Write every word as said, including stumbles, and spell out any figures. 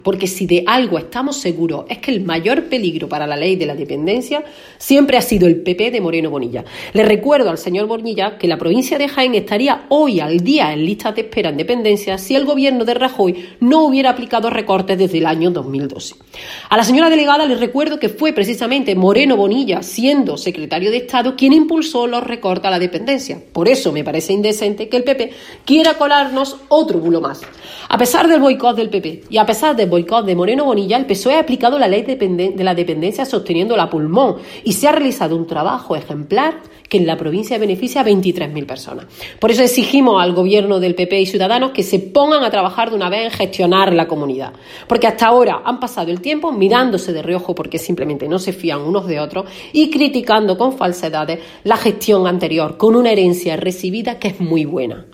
Porque si de algo estamos seguros es que el mayor peligro para la ley de la dependencia siempre ha sido el P P de Moreno Bonilla. Le recuerdo al señor Bonilla que la provincia de Jaén estaría hoy al día en listas de espera en dependencia si el gobierno de Rajoy no hubiera aplicado recortes desde el año dos mil doce. A la señora delegada le recuerdo que fue precisamente Moreno Bonilla, siendo secretario de Estado, quien impulsó los recortes a la dependencia. Por eso me parece indecente que el P P quiera colarnos otro bulo más. A pesar del boicot del P P y a pesar del boicot de Moreno Bonilla, el P S O E ha aplicado la ley de la dependencia sosteniéndola a pulmón y se ha realizado un trabajo ejemplar que en la provincia beneficia a veintitrés mil personas. Por eso exigimos al gobierno del P P y Ciudadanos que se pongan a trabajar de una vez en gestionar la comunidad. Porque hasta ahora han pasado el tiempo mirándose de reojo porque simplemente no se fían unos de otros y criticando con falsedades la gestión anterior, con una herencia recibida que es muy buena.